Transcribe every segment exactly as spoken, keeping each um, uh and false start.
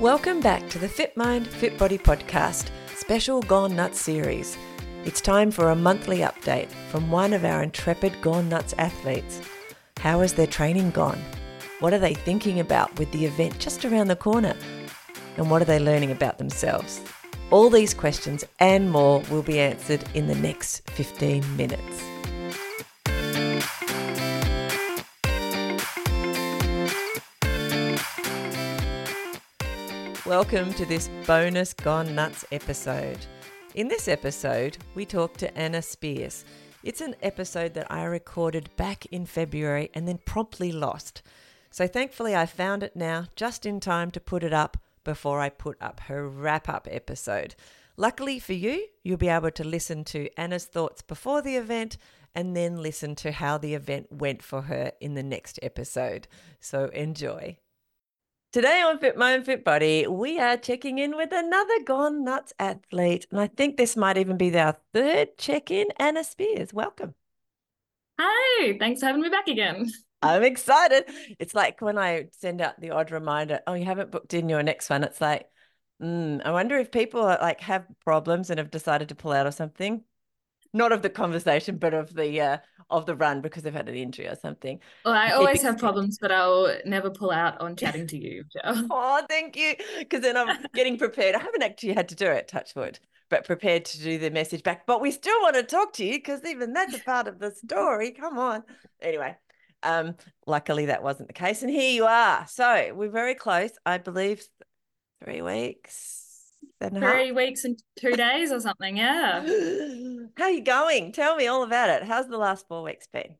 Welcome back to the Fit Mind, Fit Body podcast, special Gone Nuts series. It's time for a monthly update from one of our intrepid Gone Nuts athletes. How has their training gone? What are they thinking about with the event just around the corner? And what are they learning about themselves? All these questions and more will be answered in the next fifteen minutes. Welcome to this bonus Gone Nuts episode. In this episode, we talk to Anna Spears. It's an episode that I recorded back in February and then promptly lost. So thankfully I found it now just in time to put it up before I put up her wrap-up episode. Luckily for you, you'll be able to listen to Anna's thoughts before the event and then listen to how the event went for her in the next episode. So enjoy. Today on Fit Mind, Fit Body, we are checking in with another Gone Nuts athlete. And I think this might even be our third check-in. Anna Spears, welcome. Hi, thanks for having me back again. I'm excited. It's like when I send out the odd reminder, oh, you haven't booked in your next one. It's like, mm, I wonder if people are, like have problems and have decided to pull out or something. Not of the conversation, but of the uh, of the run because they've had an injury or something. Well, I always have problems, but I'll never pull out on chatting to you. Oh, thank you. Because then I'm getting prepared. I haven't actually had to do it, touch wood, but prepared to do the message back. But we still want to talk to you because even that's a part of the story. Come on. Anyway, um, luckily that wasn't the case. And here you are. So we're very close, I believe, three weeks. And Three half. weeks and two days or something, yeah. How are you going? Tell me all about it. How's the last four weeks been?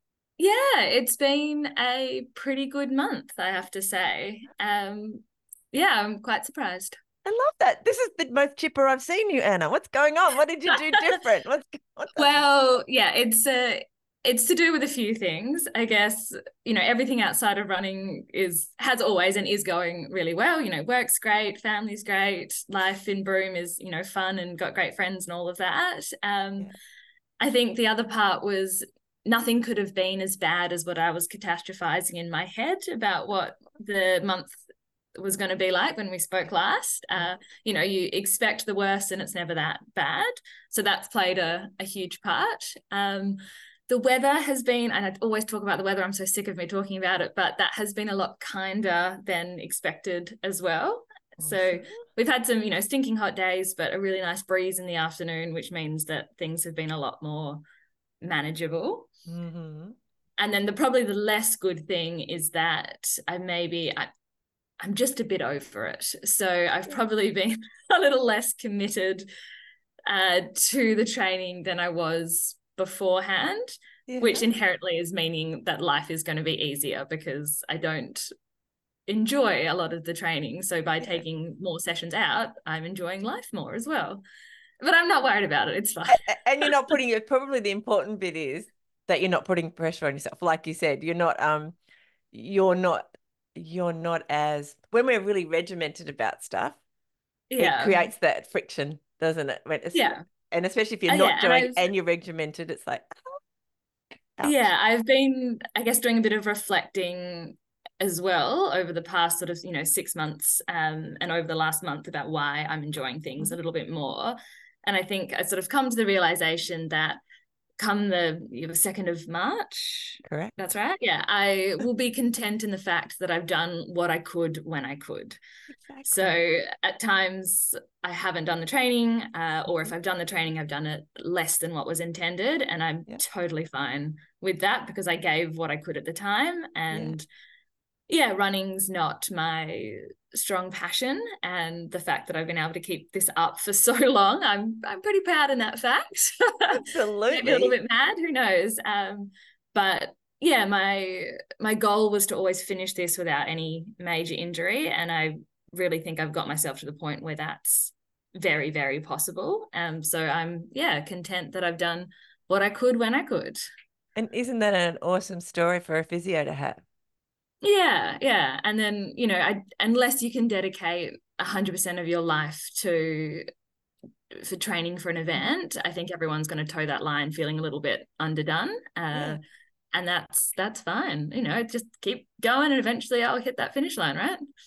Yeah, it's been a pretty good month, I have to say. Um, yeah, I'm quite surprised. I love that. This is the most chipper I've seen you, Anna. What's going on? What did you do different? What's, what's Well, yeah, it's uh, it's to do with a few things. I guess, you know, everything outside of running is has always and is going really well. You know, work's great, family's great, life in Broome is, you know, fun and got great friends and all of that. Um, yeah. I think the other part was nothing could have been as bad as what I was catastrophizing in my head about what the month was going to be like when we spoke last. Uh, you know, you expect the worst and it's never that bad. So that's played a, a huge part. Um, the weather has been, and I always talk about the weather, I'm so sick of me talking about it, but that has been a lot kinder than expected as well. Awesome. So we've had some, you know, stinking hot days, but a really nice breeze in the afternoon, which means that things have been a lot more manageable. Mm-hmm. And then the probably the less good thing is that I maybe, I, I'm just a bit over it. So I've probably been a little less committed uh, to the training than I was beforehand, yeah. Which inherently is meaning that life is going to be easier because I don't enjoy a lot of the training. So by yeah. taking more sessions out, I'm enjoying life more as well. But I'm not worried about it. It's fine. And you're not putting it, probably the important bit is that you're not putting pressure on yourself. Like you said, you're not, um, you're not, you're not as, when we're really regimented about stuff, yeah. it creates that friction, doesn't it? When it's, yeah. And especially if you're uh, not yeah, doing and, and you're regimented, it's like, ouch. Yeah, I've been, I guess, doing a bit of reflecting as well over the past sort of, you know, six months um, and over the last month about why I'm enjoying things mm-hmm. a little bit more. And I think I sort of come to the realization that come the you know, second of March, correct? That's right. Yeah, I will be content in the fact that I've done what I could when I could. Exactly. So at times I haven't done the training, uh, or if I've done the training, I've done it less than what was intended, and I'm yep. totally fine with that because I gave what I could at the time. And yeah, yeah running's not my strong passion, and the fact that I've been able to keep this up for so long, I'm I'm pretty proud in that fact. Absolutely. Maybe a little bit mad, who knows? Um, but yeah, my my goal was to always finish this without any major injury, and I really think I've got myself to the point where that's very, very possible. Um, so I'm yeah content that I've done what I could when I could. And isn't that an awesome story for a physio to have? Yeah, yeah. And then, you know, I, unless you can dedicate one hundred percent of your life to for training for an event, I think everyone's going to toe that line feeling a little bit underdone. Uh, yeah. And that's that's fine. You know, just keep going and eventually I'll hit that finish line, right?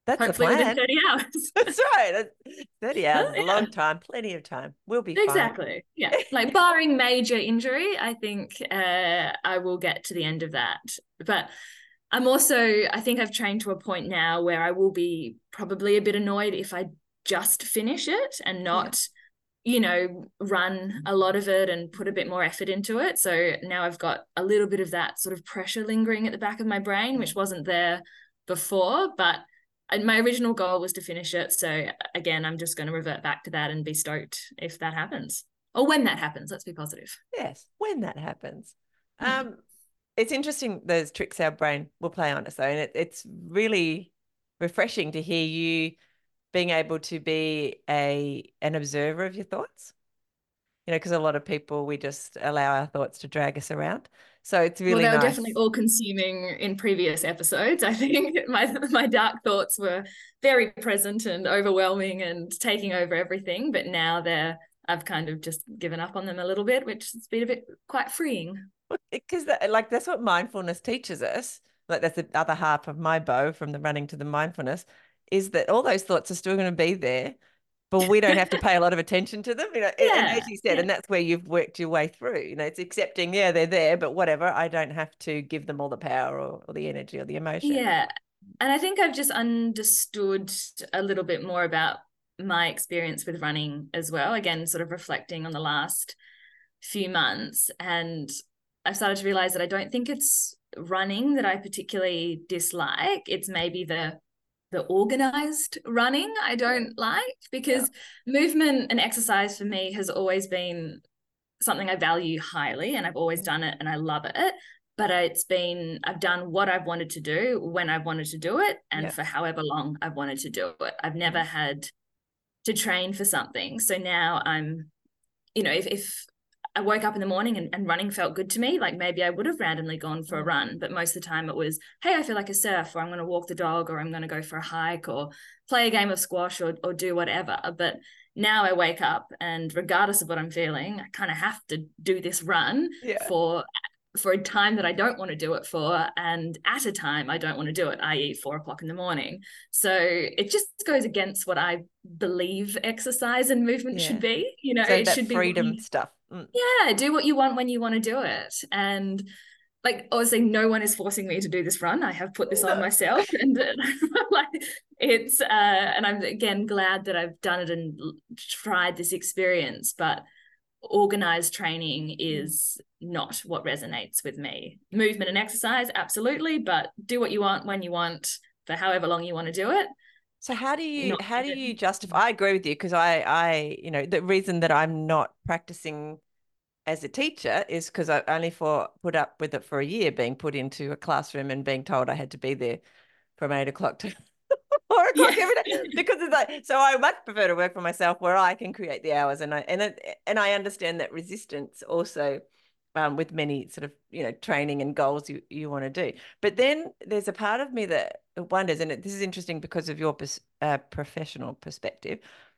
That's the hopefully within plan. thirty hours. That's right. thirty hours is a Yeah. long time, plenty of time. We'll be fine. Exactly. Yeah. Like barring major injury, I think uh, I will get to the end of that. But I'm also, I think I've trained to a point now where I will be probably a bit annoyed if I just finish it and not, yeah. you know, run a lot of it and put a bit more effort into it. So now I've got a little bit of that sort of pressure lingering at the back of my brain, which wasn't there before. But my original goal was to finish it. So again, I'm just going to revert back to that and be stoked if that happens. Or when that happens, let's be positive. Yes, when that happens. Um, it's interesting those tricks our brain will play on us, though, and it, it's really refreshing to hear you being able to be a an observer of your thoughts. You know, because a lot of people, we just allow our thoughts to drag us around. So it's really well, they were nice. Definitely all consuming in previous episodes. I think my my dark thoughts were very present and overwhelming and taking over everything. But now they're I've kind of just given up on them a little bit, which has been a bit quite freeing. Because that, like that's what mindfulness teaches us. Like that's the other half of my bow from the running to the mindfulness, is that all those thoughts are still going to be there, but we don't have to pay a lot of attention to them. You know, yeah, and as you said, yeah. and that's where you've worked your way through. You know, it's accepting, yeah, they're there, but whatever. I don't have to give them all the power or, or the energy or the emotion. Yeah. And I think I've just understood a little bit more about my experience with running as well. Again, sort of reflecting on the last few months. And I've started to realize that I don't think it's running that I particularly dislike. It's maybe the the organized running I don't like, because yeah. movement and exercise for me has always been something I value highly, and I've always done it and I love it. But it's been, I've done what I've wanted to do when I've wanted to do it, and yeah. for however long I've wanted to do it. I've never had to train for something. So now I'm, you know, if, if I woke up in the morning and, and running felt good to me, like maybe I would have randomly gone for a run, but most of the time it was, hey, I feel like a surf, or I'm going to walk the dog, or I'm going to go for a hike, or play a game of squash, or or do whatever. But now I wake up and regardless of what I'm feeling, I kind of have to do this run yeah. for for a time that I don't want to do it for, and at a time I don't want to do it, that is four o'clock in the morning. So it just goes against what I believe exercise and movement yeah. should be. You know, so it that should be freedom stuff. Mm. Yeah, do what you want when you want to do it. And like, obviously no one is forcing me to do this run. I have put this no. on myself, and like it's uh and I'm again glad that I've done it and tried this experience, but organized training is not what resonates with me. Movement and exercise, absolutely, but do what you want when you want for however long you want to do it. So how do you not how do you justify? I agree with you, because I I you know the reason that I'm not practicing as a teacher is because I only for put up with it for a year, being put into a classroom and being told I had to be there from eight o'clock to four o'clock yeah. every day, because it's like, so I much prefer to work for myself where I can create the hours, and I and it, and I understand that resistance also um, with many sort of you know training and goals you you want to do. But then there's a part of me that wonders, and this is interesting because of your uh, professional perspective.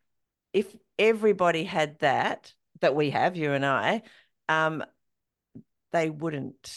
If everybody had that that we have, you and I, um, they wouldn't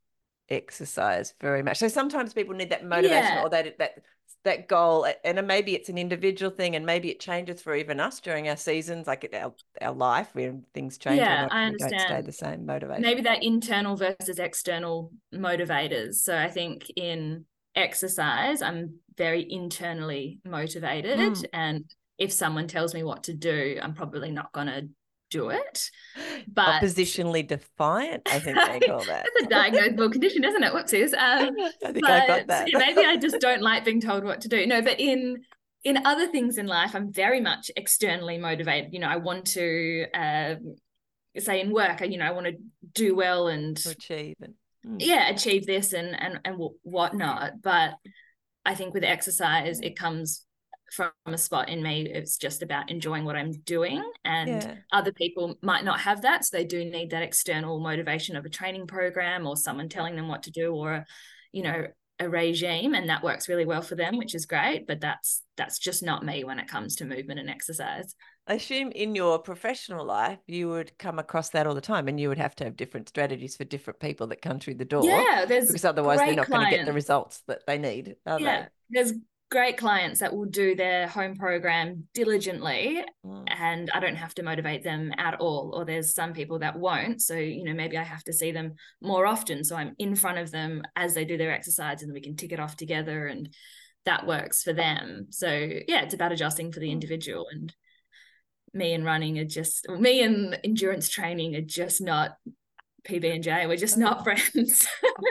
exercise very much. So sometimes people need that motivation yeah. or that that that goal, and maybe it's an individual thing, and maybe it changes for even us during our seasons, like our our life, where things change. Yeah, not, I understand. We don't stay the same motivation. Maybe that internal versus external motivators. So I think in exercise, I'm very internally motivated, mm. and if someone tells me what to do, I'm probably not going to do it. But oppositionally defiant, I think they call that. It's a diagnosable condition, isn't it? Whoopsies. Um, I think I got that. Maybe I just don't like being told what to do. No, but in in other things in life, I'm very much externally motivated. You know, I want to uh, say in work, you know, I want to do well and to achieve and mm. yeah, achieve this and and and whatnot. But I think with exercise, it comes from a spot in me, it's just about enjoying what I'm doing, and yeah. other people might not have that, so they do need that external motivation of a training program or someone telling them what to do, or you know a regime, and that works really well for them, which is great. But that's that's just not me when it comes to movement and exercise. I assume in your professional life you would come across that all the time, and you would have to have different strategies for different people that come through the door. Yeah, there's because otherwise they're not clients. going to get the results that they need, are yeah they? there's great clients that will do their home program diligently, Mm. and I don't have to motivate them at all. Or there's some people that won't. So, you know, maybe I have to see them more often. So I'm in front of them as they do their exercise and we can tick it off together, and that works for them. So yeah, it's about adjusting for the individual. And me and running are just, me and endurance training are just not P B and J. We're just not friends.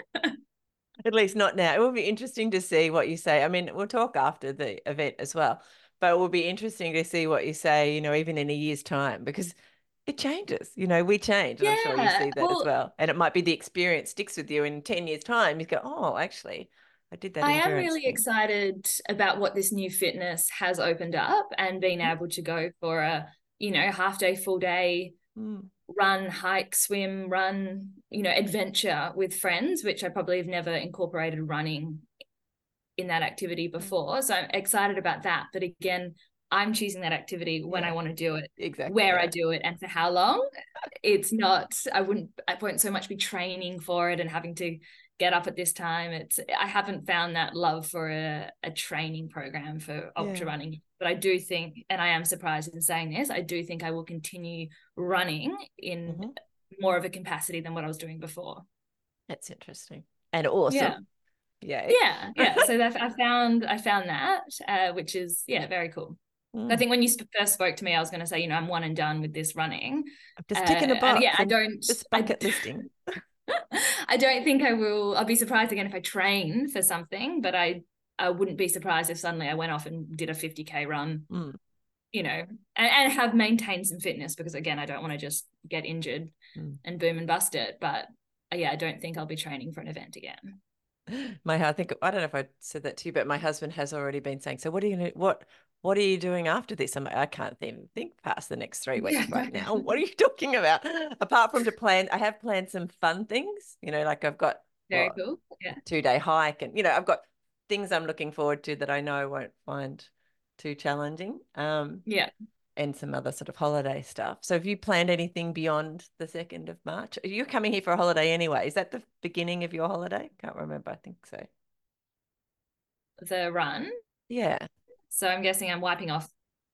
At least not now. It will be interesting to see what you say. I mean, we'll talk after the event as well, but it will be interesting to see what you say, you know, even in a year's time, because it changes. You know, we change, and I'm sure you Yeah, see that well, as well. And it might be the experience sticks with you in ten years' time. You go, oh, actually, I did that I am endurance really thing. excited about what this new fitness has opened up, and being Mhm. able to go for a, you know, half day, full day Mm. run, hike, swim, run, you know, adventure with friends, which I probably have never incorporated running in that activity before. So I'm excited about that. But again, I'm choosing that activity when Yeah, I want to do it, exactly. where Yeah. I do it, and for how long. It's not, I wouldn't, I won't so much be training for it and having to get up at this time. It's, I haven't found that love for a, a training program for ultra Yeah. running. But I do think, and I am surprised in saying this, I do think I will continue running in Mm-hmm. more of a capacity than what I was doing before. That's interesting and awesome. Yeah. Yeah. Yeah, yeah. So that I found I found that, uh, which is yeah, very cool. Mm. I think when you sp- first spoke to me, I was going to say, you know, I'm one and done with this running. I'm just Uh, ticking a box. and yeah, I I'm don't. just I, bucket listing. I don't think I will. I'll be surprised again if I train for something, but I I wouldn't be surprised if suddenly I went off and did a fifty K run. Mm. You know, and, and have maintained some fitness, because again, I don't want to just get injured Mm. and boom and bust it. But uh, yeah, I don't think I'll be training for an event again. My, I think, I don't know if I said that to you, but my husband has already been saying, so what are you gonna, what what are you doing after this? I'm like, I can't even think past the next three weeks Yeah. right now. What are you talking about? Apart from to plan, I have planned some fun things, you know, like I've got Very what, cool. Yeah. two day hike, and you know, I've got things I'm looking forward to that I know I won't find too challenging. Um, Yeah. and some other sort of holiday stuff. So have you planned anything beyond the second of March? You're coming here for a holiday anyway. Is that the beginning of your holiday? Can't remember. I think so. The run. Yeah. So I'm guessing I'm wiping off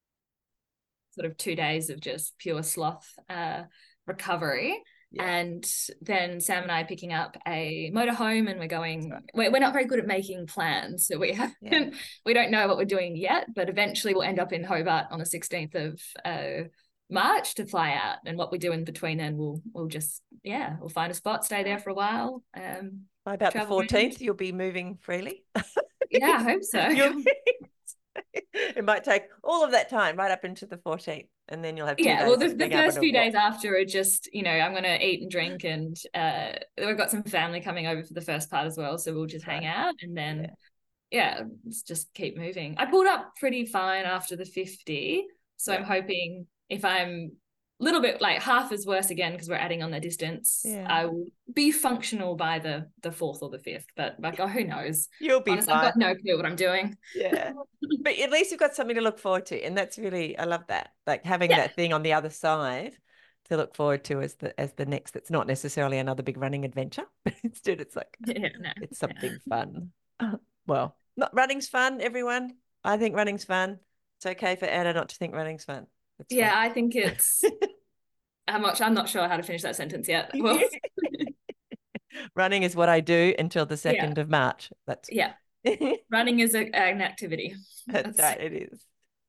sort of two days of just pure sloth uh, recovery. Yeah. And then Sam and I are picking up a motorhome, and we're going, right. we're, we're not very good at making plans. So we haven't, Yeah. we don't know what we're doing yet, but eventually we'll end up in Hobart on the sixteenth of uh, March to fly out. And what we do in between then, we'll, we'll just, yeah, we'll find a spot, stay there for a while. Um, By about the travel fourteenth, around. you'll be moving freely. Yeah, I hope so. You'll be- it might take all of that time right up into the fourteenth, and then you'll have two Yeah, days well, the, of the being able first to few walk. days after are just, you know, I'm going to eat and drink, and uh, we've got some family coming over for the first part as well. So we'll just Right. hang out, and then, Yeah. yeah, let's just keep moving. I pulled up pretty fine after the fifty. So Yeah. I'm hoping if I'm a little bit like half as worse again, because we're adding on the distance, Yeah. I will be functional by the the fourth or the fifth. But like, oh, who knows? You'll be Honestly, I've fine. got no clue what I'm doing. Yeah. But at least you've got something to look forward to. And that's really, I love that. Like having Yeah. that thing on the other side to look forward to as the as the next. That's not necessarily another big running adventure, but instead it's like Yeah, no, it's something fun. Well, not running's fun, everyone. I think running's fun. It's okay for Anna not to think running's fun. It's yeah, fun. I think it's how much I'm not sure how to finish that sentence yet. Well, running is what I do until the yeah, second of March. That's yeah. Running is a, an activity. That's right, it is.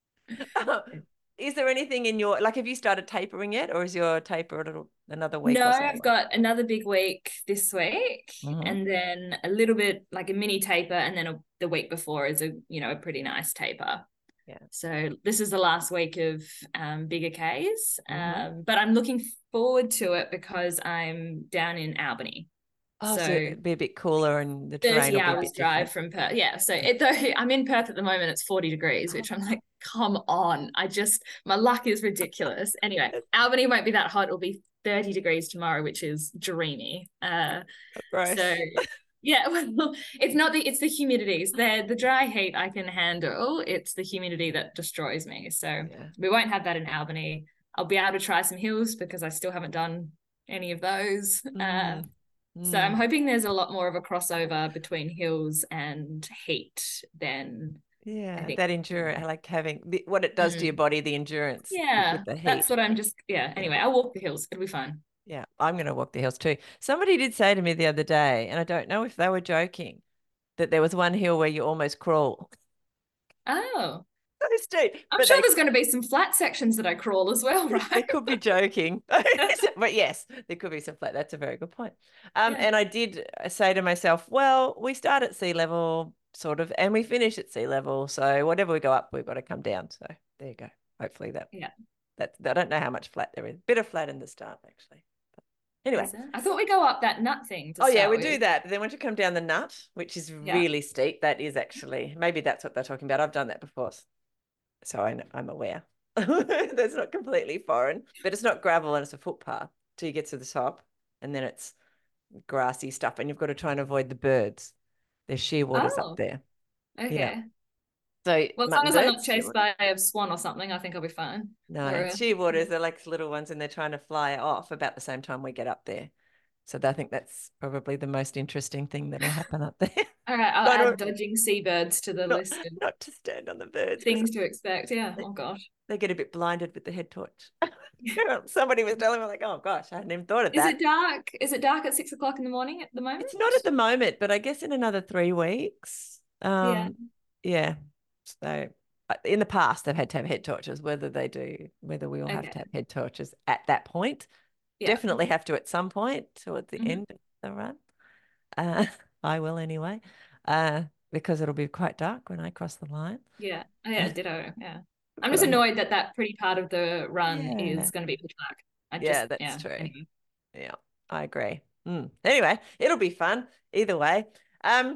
Is there anything in your, like, have you started tapering yet, or is your taper a little another week No, or so? I've got another big week this week, Mhm. and then a little bit like a mini taper, and then a, the week before is a you know a pretty nice taper. Yeah. So this is the last week of um, bigger Ks, Mhm. um, but I'm looking forward to it because I'm down in Albany. Oh, so, So it'd be a bit cooler and the terrain thirty will be a hours bit drive different. from Perth. Yeah. So it, though I'm in Perth at the moment, it's forty degrees, which I'm like, come on. I just, my luck is ridiculous. Anyway, Albany won't be that hot. It'll be thirty degrees tomorrow, which is dreamy. Uh, Gross. so yeah, well, it's not the, it's the humidities. The, the dry heat I can handle. It's the humidity that destroys me. So Yeah. we won't have that in Albany. I'll be able to try some hills because I still haven't done any of those. Mm. Uh, Mm. So I'm hoping there's a lot more of a crossover between hills and heat than I Yeah, think. that endurance, I like having the, what it does to your Mm. body, the endurance with, Yeah, with the that's heat. what I'm just, yeah. Yeah. Anyway, I'll walk the hills. It'll be fun. Yeah, I'm going to walk the hills too. Somebody did say to me the other day, and I don't know if they were joking, that there was one hill where you almost crawl. Oh, So steep, I'm but sure they there's going to be some flat sections that I crawl as well, they right? could be joking. But yes, there could be some flat. That's a very good point. Um, Yeah. and I did say to myself, well, we start at sea level, sort of, and we finish at sea level. So whatever we go up, we've got to come down. So there you go. Hopefully that Yeah. that I don't know how much flat there is. Bit of flat in the start, actually. Anyway. Is it? I thought we go up that nut thing to Oh yeah, start we do with. that. But then once you come down the nut, which is Yeah. really steep, that is actually maybe that's what they're talking about. I've done that before, so I, I'm aware. That's not completely foreign, but it's not gravel and it's a footpath till you get to the top, and then it's grassy stuff, and you've got to try and avoid the birds. There's shearwaters up Oh, there. Yeah. okay. So Well, as long mutton as I'm not birds, chased shearwaters. by a swan or something, I think I'll be fine. No, Or it's a, shearwaters. They're like little ones, and they're trying to fly off about the same time we get up there. So I think that's probably the most interesting thing that'll happen up there. all right, I'll Not, add dodging seabirds to the not, list of not to stand on the birds because things to expect. Yeah. they, Oh gosh. they get a bit blinded with the head torch. Somebody was telling me, like, oh gosh, I hadn't even thought of Is that. it dark? Is it dark at six o'clock in the morning at the moment? It's not at the moment, but I guess in another three weeks. Yeah. Um, yeah. So uh, in the past, they've had to have head torches. Whether they do, whether we all have to Okay. have head torches at that point, Yeah. definitely have to at some point towards the Mhm. end of the run. Uh, I will anyway, uh, because it'll be quite dark when I cross the line. Yeah. Oh, yeah. Ditto. Yeah. I'm But just I'm, annoyed that that pretty part of the run yeah, is going to be pitch black. I yeah, just, that's yeah. true. Anyway. Yeah, I agree. Mm. Anyway, it'll be fun either way. Um,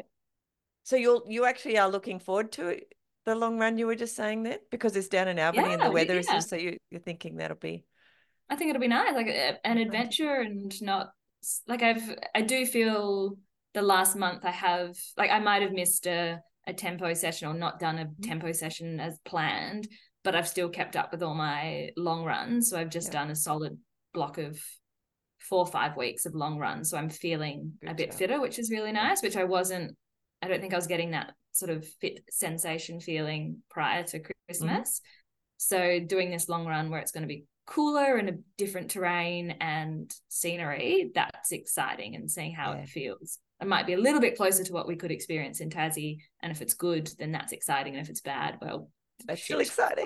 so you'll you actually are looking forward to it, the long run you were just saying then, because it's down in Albany and the Yeah. weather is Yeah. so you you're thinking that'll be I think it'll be nice, like a, an fun to do. adventure and not like I've, I do feel the last month I have, like I might have missed a, a tempo session or not done a Mhm. tempo session as planned, but I've still kept up with all my long runs. So I've just Yeah, done a solid block of four or five weeks of long runs. So I'm feeling a good bit job. fitter, which is really Yeah. nice, which I wasn't, I don't think I was getting that sort of fit sensation feeling prior to Mm-hmm. Christmas. So doing this long run where it's going to be cooler and a different terrain and scenery, that's exciting, and seeing how Yeah, it feels. It might be a little bit closer to what we could experience in Tassie. And if it's good, then that's exciting. And if it's bad, well, that's still shit. exciting.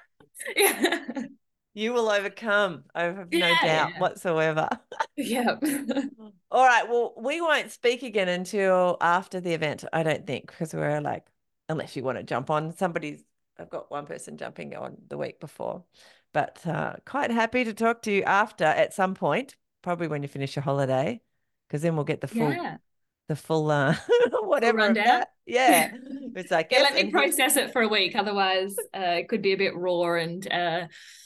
Yeah. You will overcome. I have no Yeah. doubt Yeah. whatsoever. Yeah. All right. Well, we won't speak again until after the event, I don't think, because we're like, unless you want to jump on. Somebody's, I've got one person jumping on the week before, but uh, quite happy to talk to you after at some point, probably when you finish your holiday, because then we'll get the full, Yeah. the full, uh, Full whatever of rundown. that. Yeah. It's like, Yeah, yes. let me And here, process it for a week. Otherwise, uh, it could be a bit raw and uh,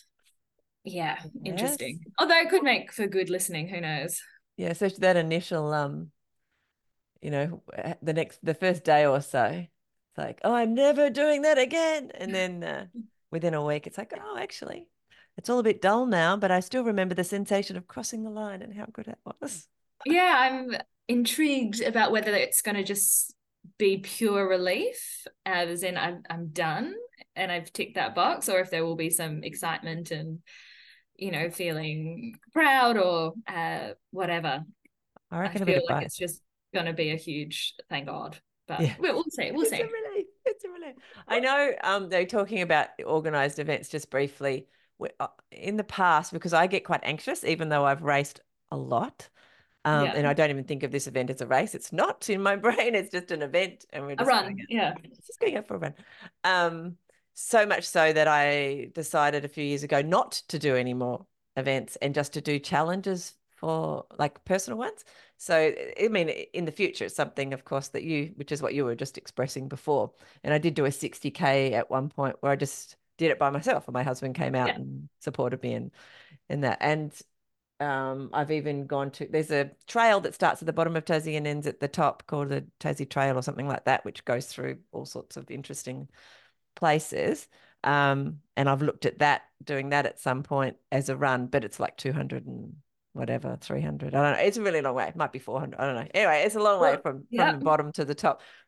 yeah, yes. interesting. Although it could make for good listening. Who knows? Yeah. So that initial, um, you know, the next, the first day or so, it's like, oh, I'm never doing that again. And then uh, within a week, it's like, oh, actually, it's all a bit dull now, but I still remember the sensation of crossing the line and how good it was. Yeah, I'm intrigued about whether it's going to just be pure relief, as in I'm I'm done and I've ticked that box, or if there will be some excitement and you know feeling proud or uh, whatever. I I reckon a bit feel of like both. it's just going to be a huge thank God, but Yeah. we'll, we'll see. We'll It's a see. relief. It's a relief. I know um, they're talking about organized events just briefly. uh, In the past, because I get quite anxious, even though I've raced a lot. Um, Yeah, and I don't even think of this event as a race. It's not in my brain. It's just an event, and we're a just going run. Yeah, just going out for a run. Um, so much so that I decided a few years ago not to do any more events and just to do challenges for like personal ones. So, I mean, in the future, it's something, of course, that you, which is what you were just expressing before. And I did do a sixty K at one point where I just did it by myself, and my husband came out yeah. and supported me in in that. And um, I've even gone to, there's a trail that starts at the bottom of Tassie and ends at the top called the Tassie Trail or something like that, which goes through all sorts of interesting places. Um, and I've looked at that, doing that at some point as a run, but it's like two hundred and whatever, three hundred. I don't know. It's a really long way. It might be four hundred. I don't know. Anyway, it's a long way Well, from from yeah. the bottom to the top.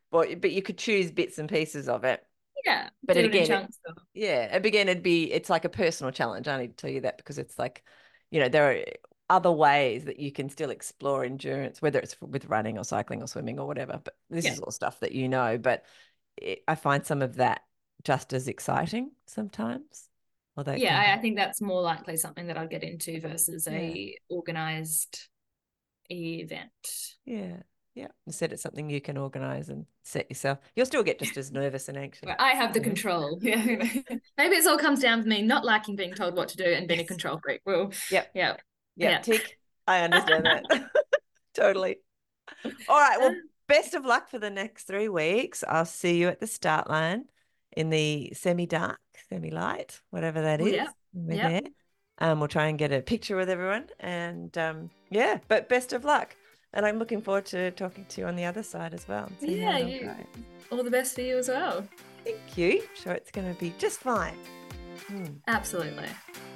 But but you could choose bits and pieces of it. Yeah, But do it it in again, it, chunks. Or... yeah, and again, it'd be it's like a personal challenge. I need to tell you that because it's like, you know, there are other ways that you can still explore endurance, whether it's with running or cycling or swimming or whatever. But this Yeah. is all stuff that you know. But it, I find some of that just as exciting sometimes. Although it Yeah, can I, be, I think that's more likely something that I'd get into versus yeah, a organized event. yeah, yeah. Instead, it's something you can organize and set yourself. You'll still get just as nervous and anxious. Where I have the You know? control. Yeah. Maybe it's all comes down to me not liking being told what to do and being a Yes. control freak. Well, Yep. yeah. Yep. Yeah. Tick. I understand that. Totally. All right. Well, best of luck for the next three weeks. I'll see you at the start line in the semi-dark, semi-light, whatever that Oh, is. yeah. We're Yeah. there. Um, we'll try and get a picture with everyone. And um, yeah, but best of luck. And I'm looking forward to talking to you on the other side as well. And seeing Yeah, how it'll you go. all the best for you as well. Thank you. I'm sure it's going to be just fine. Hmm. Absolutely.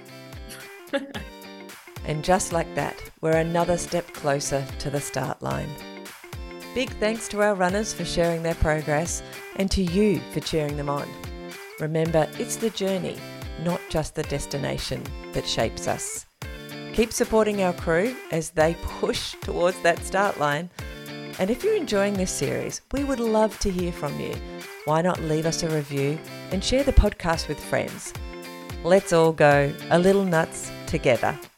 And just like that, we're another step closer to the start line. Big thanks to our runners for sharing their progress and to you for cheering them on. Remember, it's the journey, not just the destination, that shapes us. Keep supporting our crew as they push towards that start line. And if you're enjoying this series, we would love to hear from you. Why not leave us a review and share the podcast with friends? Let's all go a little nuts together.